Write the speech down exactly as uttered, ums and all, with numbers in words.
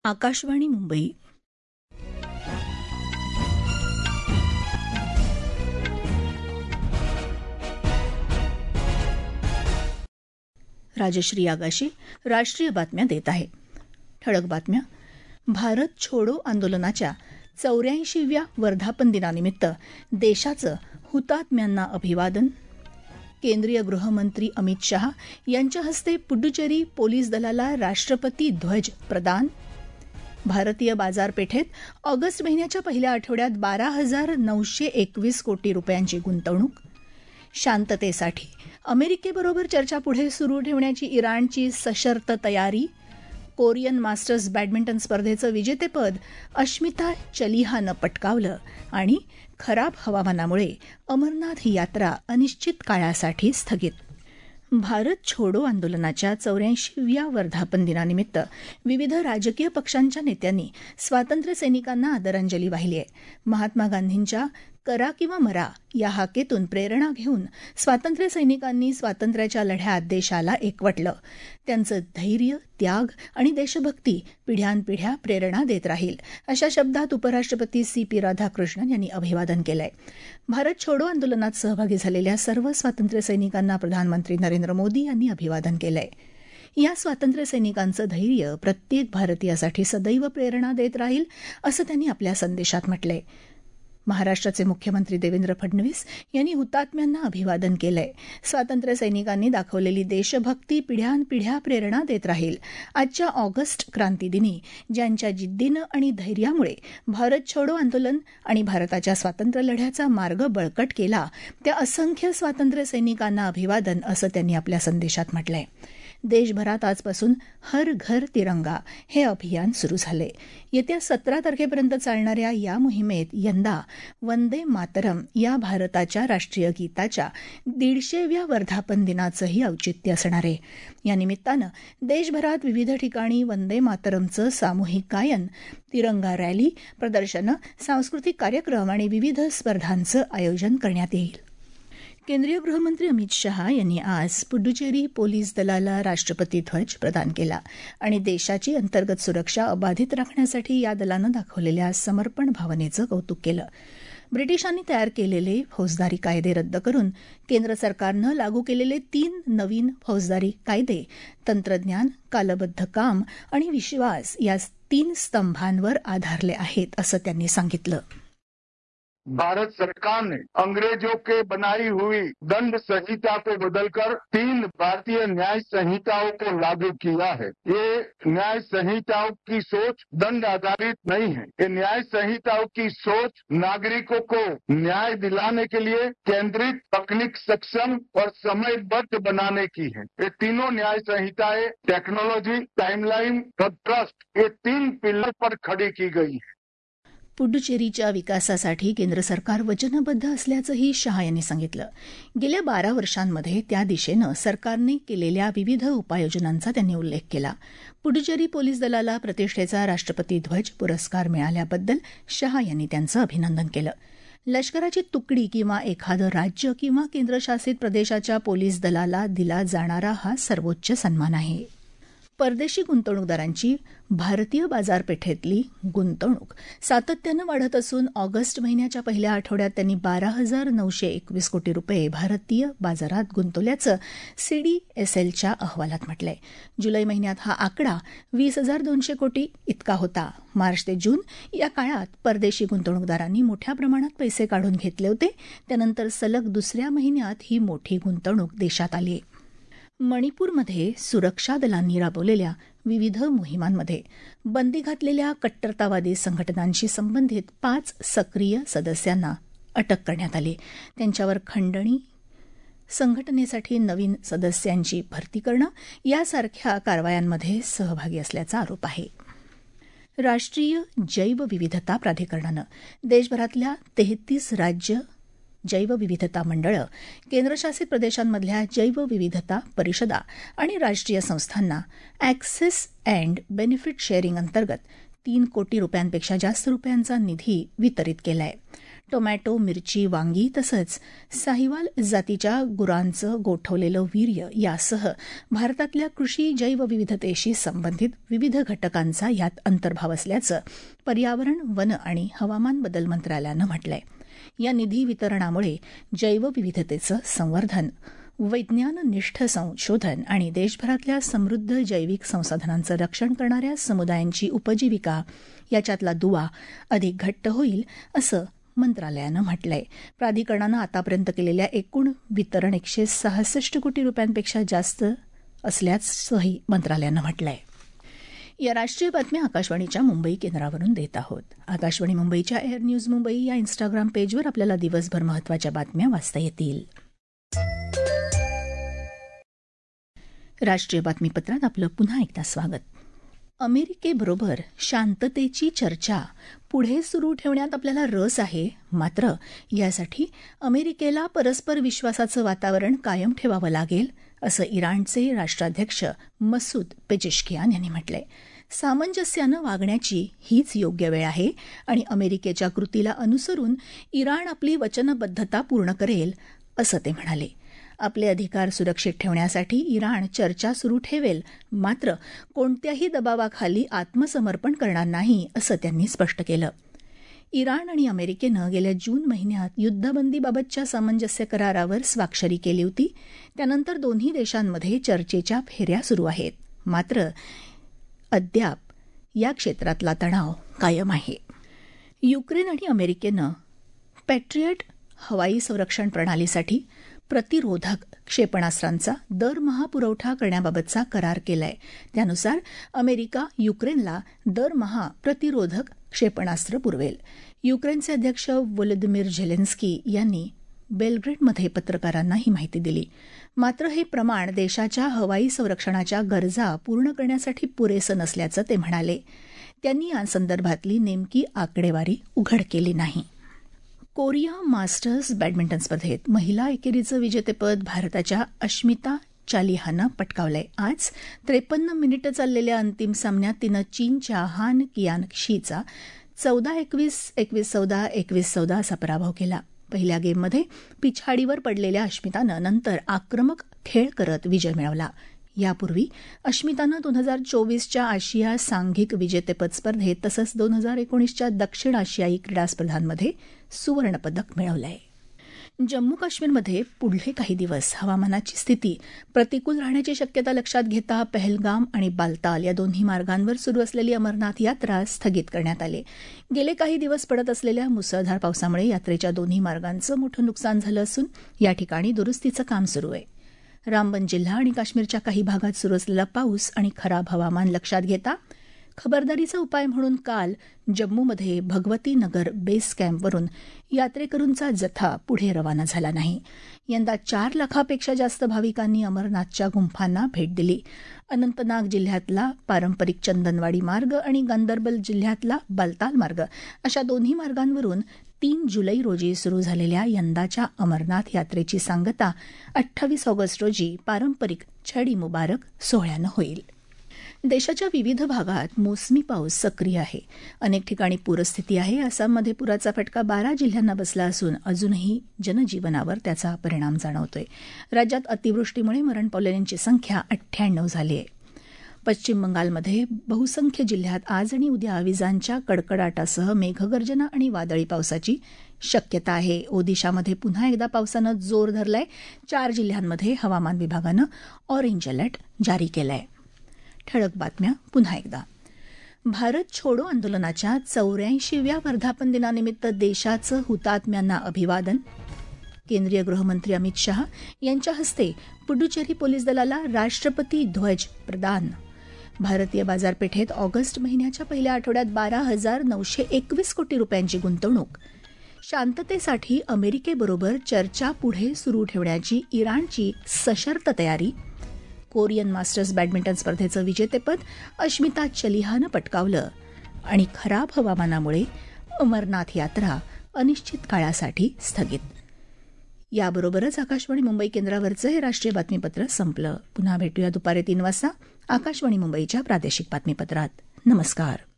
आकाशवाणी मुंबई. राजश्री आगाशी राष्ट्रीय बातम्या देत आहे. ठळक बातम्या. भारत छोडो आंदोलनाच्या चौऱ्याऐंशीव्या वर्धापन दिनानिमित्त देशाचं हुतात्म्यांना अभिवादन. केंद्रीय गृहमंत्री अमित शहा यांच्या हस्ते पुडुचेरी पोलीस दलाला राष्ट्रपती ध्वज प्रदान. भारतीय बाजारपेठेत ऑगस्ट महिन्याच्या पहिल्या आठवड्यात बारा हजार नऊशे एकवीस कोटी रुपयांची गुंतवणूक. शांततेसाठी अमेरिकेबरोबर चर्चा पुढे सुरू ठेवण्याची इराणची सशर्त तयारी. कोरियन मास्टर्स बॅडमिंटन स्पर्धेचं विजेतेपद अश्मिता चलिहानं पटकावलं. आणि खराब हवामानामुळे अमरनाथ ही यात्रा अनिश्चित काळासाठी स्थगित. भारत छोडो आंदोलनाच्या चौऱ्याऐंशीव्या वर्धापन दिनानिमित्त विविध राजकीय पक्षांच्या नेत्यांनी स्वातंत्र्य सैनिकांना आदरांजली वाहिली आहे. महात्मा गांधींच्या करा किंवा मरा या हाकेतून प्रेरणा घेऊन स्वातंत्र्य सैनिकांनी स्वातंत्र्याच्या लढ्यात देशाला एकवटलं. त्यांचं धैर्य, त्याग आणि देशभक्ती पिढ्यानपिढ्या प्रेरणा देत राहील, अशा शब्दात उपराष्ट्रपती सी पी राधाकृष्णन यांनी अभिवादन केलंय. भारत छोडो आंदोलनात सहभागी झालेल्या सर्व स्वातंत्र्य सैनिकांना प्रधानमंत्री नरेंद्र मोदी यांनी अभिवादन केलंय. या स्वातंत्र्य सैनिकांचं धैर्य प्रत्येक भारतीयासाठी सदैव प्रेरणा देत राहील, असं त्यांनी आपल्या संदेशात म्हटलंय. महाराष्ट्राचे मुख्यमंत्री देवेंद्र फडणवीस यांनी हुतात्म्यांना अभिवादन केलंय. स्वातंत्र्य सैनिकांनी दाखवलेली देशभक्ती पिढ्यानपिढ्या प्रेरणा देत राहील. आजच्या ऑगस्ट क्रांतीदिनी ज्यांच्या जिद्दीनं आणि धैर्यामुळे भारत छोडो आंदोलन आणि भारताच्या स्वातंत्र्य लढ्याचा मार्ग बळकट केला, त्या असंख्य स्वातंत्र्य सैनिकांना अभिवादन, असं त्यांनी आपल्या संदेशात म्हटलंय. देशभरात आजपासून हर घर तिरंगा हे अभियान सुरू झाले. येत्या सतरा तारखेपर्यंत चालणाऱ्या या मोहिमेत यंदा वंदे मातरम या भारताच्या राष्ट्रीय गीताच्या दीडशेव्या वर्धापन दिनाचंही औचित्य असणार आहे. या निमित्तानं देशभरात विविध ठिकाणी वंदे मातरमचं सामूहिक गायन, तिरंगा रॅली, प्रदर्शनं, सांस्कृतिक कार्यक्रम आणि विविध स्पर्धांचं आयोजन करण्यात येईल. केंद्रीय गृहमंत्री अमित शहा यांनी आज पुडुचेरी पोलीस दलाला राष्ट्रपती ध्वज प्रदान केला आणि देशाची अंतर्गत सुरक्षा अबाधित राखण्यासाठी या दलानं दाखवलेल्या समर्पण भावनेचं कौतुक केलं. ब्रिटिशांनी तयार केलेले फौजदारी कायदे रद्द करून केंद्र सरकारनं लागू केलेले तीन नवीन फौजदारी कायदे तंत्रज्ञान, कालबद्ध काम आणि विश्वास या तीन स्तंभांवर आधारले आहेत, असं त्यांनी सांगितलं. भारत सरकार ने अंग्रेजों के बनाई हुई दंड संहिता को बदलकर तीन भारतीय न्याय संहिताओं को लागू किया है. ये न्याय संहिताओं की सोच दंड आधारित नहीं है. ये न्याय संहिताओं की सोच नागरिकों को न्याय दिलाने के लिए केंद्रित, तकनीक सक्षम और समयबद्ध बनाने की है. ये तीनों न्याय संहिताएं टेक्नोलॉजी, टाइमलाइन और ट्रस्ट, ये तीन पिलर पर खड़ी की गई है. पुडुचेरीच्या विकासासाठी केंद्र सरकार वचनबद्ध असल्याचंही शहा यांनी सांगितलं. गेल्या बारा वर्षांमध्ये त्या दिशेनं सरकारने केलेल्या विविध उपाययोजनांचा त्यांनी उल्लेख केला. पुडुचेरी पोलीस दलाला प्रतिष्ठेचा राष्ट्रपती ध्वज पुरस्कार मिळाल्याबद्दल शहा यांनी त्यांचं अभिनंदन केलं. लष्कराची तुकडी किंवा एखादं राज्य किंवा केंद्रशासित प्रदेशाच्या पोलीस दलाला दिला जाणारा हा सर्वोच्च सन्मान आहे. परदेशी गुंतवणूकदारांची भारतीय बाजारपेठेतली गुंतवणूक सातत्यानं वाढत असून ऑगस्ट महिन्याच्या पहिल्या आठवड्यात त्यांनी बारा हजार नऊशे एकवीस कोटी रुपये भारतीय बाजारात गुंतवल्याचं सीडीएसएलच्या अहवालात म्हटलंय. जुलै महिन्यात हा आकडा वीस हजार दोनशे कोटी इतका होता. मार्च ते जून या काळात परदेशी गुंतवणूकदारांनी मोठ्या प्रमाणात पैसे काढून घेतले होते. त्यानंतर सलग दुसऱ्या महिन्यात ही मोठी गुंतवणूक देशात आली आहे. मणिपूरमध्ये सुरक्षा दलांनी राबवलेल्या विविध मोहिमांमध्ये बंदी घातलेल्या कट्टरतावादी संघटनांशी संबंधित पाच सक्रिय सदस्यांना अटक करण्यात आली. त्यांच्यावर खंडणी, संघटनेसाठी नवीन सदस्यांची भरती करणं यासारख्या कारवायांमध्ये सहभागी असल्याचा आरोप आहे. राष्ट्रीय जैवविविधता प्राधिकरणानं देशभरातल्या तेहतीस राज्य जैवविविधता मंडळं, केंद्रशासित प्रदेशांमधल्या जैवविविधता परिषदा आणि राष्ट्रीय संस्थांना ॲक्सेस अँड बेनिफिट शेअरिंग अंतर्गत तीन कोटी रुपयांपेक्षा जास्त रुपयांचा निधी वितरित केला आहे. टोमॅटो, मिरची, वांगी तसंच साहिवाल जातीच्या गुरांचं गोठवलेलं वीर्य यासह भारतातल्या कृषी जैवविविधतेशी संबंधित विविध घटकांचा यात अंतर्भाव असल्याचं पर्यावरण, वन आणि हवामान बदल मंत्रालयानं म्हटलंय. या निधी वितरणामुळे जैवविविधतेचं संवर्धन, वैज्ञाननिष्ठ संशोधन आणि देशभरातल्या समृद्ध जैविक संसाधनांचं रक्षण करणाऱ्या समुदायांची उपजीविका याच्यातला दुवा अधिक घट्ट होईल असं मंत्रालयानं म्हटलंय. प्राधिकरणानं आतापर्यंत केलेल्या एकूण वितरण एकशे सहासष्ट कोटी रुपयांपेक्षा जास्त असल्याचंही मंत्रालयानं म्हटलंय. या राष्ट्रीय बातम्या आकाशवाणीच्या मुंबई केंद्रावरून देत आहोत. आकाशवाणी मुंबईच्या एअर न्यूज मुंबई या इन्स्टाग्राम पेजवर आपल्याला दिवसभर महत्त्वाच्या बातम्या वाचता येतील. राष्ट्रीय बातमीपत्रात आपलं पुन्हा एकदा स्वागत. अमेरिकेबरोबर शांततेची चर्चा पुढे सुरू ठेवण्यात आपल्याला रस आहे, मात्र यासाठी अमेरिकेला परस्पर विश्वासाचं वातावरण कायम ठेवावं लागेल असं इराणचे राष्ट्राध्यक्ष मसूद पेजेश्कियान यांनी म्हटलंय. सामंजस्यानं वागण्याची हीच योग्य वेळ आहे आणि अमेरिकेच्या कृतीला अनुसरून इराण आपली वचनबद्धता पूर्ण करेल असं ते म्हणाले. आपले अधिकार सुरक्षित ठेवण्यासाठी इराण चर्चा सुरू ठेवेल, मात्र कोणत्याही दबावाखाली आत्मसमर्पण करणार नाही असं त्यांनी स्पष्ट केलं. इराण आणि अमेरिकेनं गेल्या जून महिन्यात युद्धबंदीबाबतच्या सामंजस्य करारावर स्वाक्षरी केली होती. त्यानंतर दोन्ही देशांमध्ये चर्चेच्या फेऱ्या सुरू आहेत, मात्र अद्याप या क्षेत्रातला तणाव कायम आहे. युक्रेन आणि अमेरिकेनं पॅट्रियट हवाई संरक्षण प्रणालीसाठी प्रतिरोधक क्षेपणास्त्रांचा दरमहा पुरवठा करण्याबाबतचा करार केलाय. त्यानुसार अमेरिका युक्रेनला दरमहा प्रतिरोधक क्षेपणास्त्र पुरवेल. युक्रेनचे अध्यक्ष व्लोदिमीर झेलेन्स्की यांनी बेलग्रेडमध्ये पत्रकारांना ही माहिती दिली. मात्र हे प्रमाण देशाच्या हवाई संरक्षणाच्या गरजा पूर्ण करण्यासाठी पुरेसं नसल्याचं ते म्हणाले. त्यांनी या संदर्भातली नेमकी आकडेवारी उघड केली नाही. कोरिया मास्टर्स बॅडमिंटन स्पर्धेत महिला एकेरीचं विजेतेपद भारताच्या अश्मिता चालिहानं पटकावलंय. आज त्रेपन्न मिनिटं चाललेल्या अंतिम सामन्यात तिनं चीनच्या हान कियानशीचा चौदा एकवीस, एकवीस चौदा, एकवीस चौदा असा पराभव केला. पहिल्या गेममध्ये पिछाडीवर पडलेल्या अश्मितानं नंतर आक्रमक खेळ करत विजय मिळवला. यापूर्वी अश्मितानं दोन हजार चोवीसच्या आशिया सांघिक विजेतेपद स्पर्धेत तसंच दोन हजार एकोणीसच्या दक्षिण आशियाई क्रीडा स्पर्धांमध्ये सुवर्णपदक मिळवलंय. जम्मू काश्मीरमध्ये पुढले काही दिवस हवामानाची स्थिती प्रतिकूल राहण्याची शक्यता लक्षात घेता पहलगाम आणि बालताल या दोन्ही मार्गांवर सुरू असलेली अमरनाथ यात्रा स्थगित करण्यात आली. गेले काही दिवस पडत असलेल्या मुसळधार पावसामुळे यात्रेच्या दोन्ही मार्गांचं मोठं नुकसान झालं असून या ठिकाणी दुरुस्तीचं काम सुरू आहे. रामबन जिल्हा आणि काश्मीरच्या काही भागात सुरू असलेला पाऊस आणि खराब हवामान लक्षात घेता खबरदारीचा उपाय म्हणून काल जम्मूमध्ये भगवती नगर बेस कॅम्पवरून यात्रेकरूंचा जथा पुढे रवाना झाला नाही. यंदा चार लाखापेक्षा जास्त भाविकांनी अमरनाथच्या गुंफांना भेट दिली. अनंतनाग जिल्ह्यातला पारंपरिक चंदनवाडी मार्ग आणि गांदरबल जिल्ह्यातला बालताल मार्ग अशा दोन्ही मार्गांवरून तीन जुलै रोजी सुरू झालेल्या यंदाच्या अमरनाथ यात्रेची सांगता अठ्ठावीस ऑगस्ट रोजी पारंपरिक छडी मुबारक सोहळ्यानं होईल. देशाच्या विविध भागात मोसमी पाऊस सक्रिय आहे. अनेक ठिकाणी पूरस्थिती आहे. आसाममध्ये पुराचा फटका बारा जिल्ह्यांना बसला असून अजूनही जनजीवनावर त्याचा परिणाम जाणवतोय. राज्यात अतिवृष्टीमुळे मरण पावलेल्यांची संख्या अठ्ठ्याण्णव झाली आहे. पश्चिम बंगालमध्ये बहुसंख्य जिल्ह्यात आज आणि उद्या विजांच्या कडकडाटासह मेघगर्जना आणि वादळी पावसाची शक्यता आहे. ओदिशामध्ये पुन्हा एकदा पावसानं जोर धरलाय. चार जिल्ह्यांमध्ये हवामान विभागानं ऑरेंज अलर्ट जारी केलाय. ठळक बातम्या पुन्हा एकदा. भारत छोडो आंदोलनाच्या चौऱ्याऐंशीव्या वर्धापन दिनानिमित्त देशाचं हुतात्म्यांना अभिवादन. केंद्रीय गृहमंत्री अमित शहा यांच्या हस्ते पुडुचेरी पोलीस दलाला राष्ट्रपती ध्वज प्रदान. भारतीय बाजारपेठेत ऑगस्ट महिन्याच्या पहिल्या आठवड्यात बारा हजार नऊशे एकवीस कोटी रुपयांची गुंतवणूक. शांततेसाठी अमेरिकेबरोबर चर्चा पुढे सुरू ठेवण्याची इराणची सशर्त तयारी. कोरियन मास्टर्स बॅडमिंटन स्पर्धेचं विजेतेपद अश्मिता चलिहानं पटकावलं. आणि खराब हवामानामुळे अमरनाथ यात्रा अनिश्चित काळासाठी स्थगित. याबरोबरच आकाशवाणी मुंबई केंद्रावरचं हे राष्ट्रीय बातमीपत्र संपलं. पुन्हा भेटूया दुपारी तीन वाजता आकाशवाणी मुंबईच्या प्रादेशिक बातमीपत्रात. नमस्कार.